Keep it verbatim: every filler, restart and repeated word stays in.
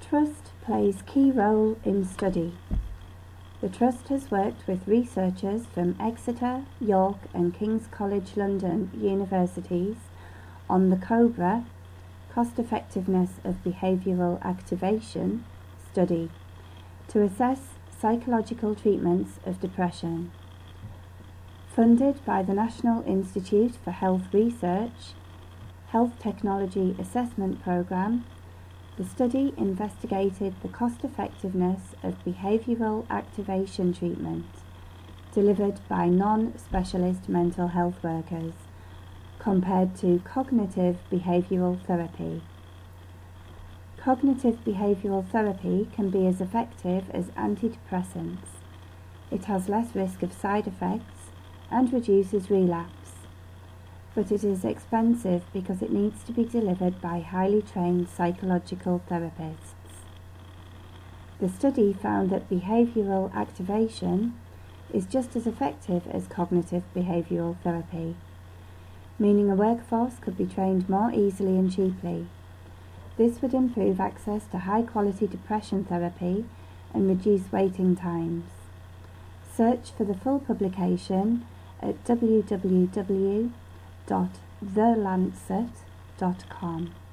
Trust plays key role in study. The Trust has worked with researchers from Exeter, York and King's College London universities on the COBRA, Cost Effectiveness of Behavioural Activation study to assess psychological treatments of depression. Funded by the National Institute for Health Research Health Technology Assessment Programme, the study investigated the cost-effectiveness of behavioural activation treatment delivered by non-specialist mental health workers compared to cognitive behavioural therapy. Cognitive behavioural therapy can be as effective as antidepressants. It has less risk of side effects and reduces relapse, but it is expensive because it needs to be delivered by highly trained psychological therapists. The study found that behavioural activation is just as effective as cognitive behavioural therapy, meaning a workforce could be trained more easily and cheaply. This would improve access to high-quality depression therapy and reduce waiting times. Search for the full publication at w w w dot the lancet dot com.